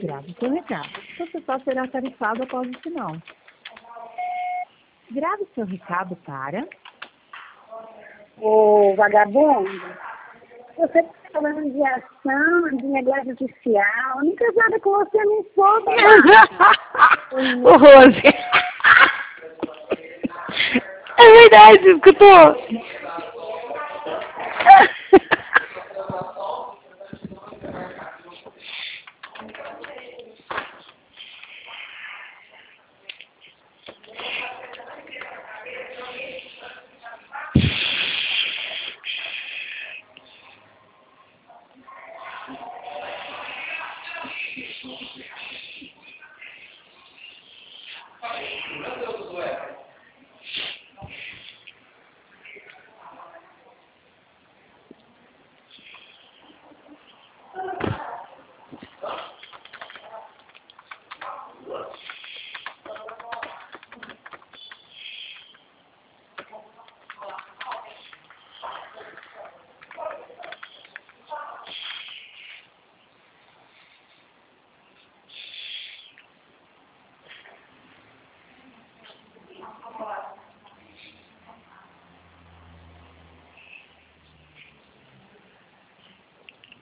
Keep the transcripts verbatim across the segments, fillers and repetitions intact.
Grave seu recado. Você só será tarifado após o sinal. Grave seu recado para... Ô, vagabundo, você tá falando de ação, de negócio social, nem casada com você não sou, Ô, Rose. É verdade, escutou?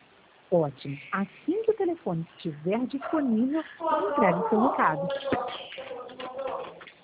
Ótimo. Assim que o telefone estiver disponível, entregue seu recado.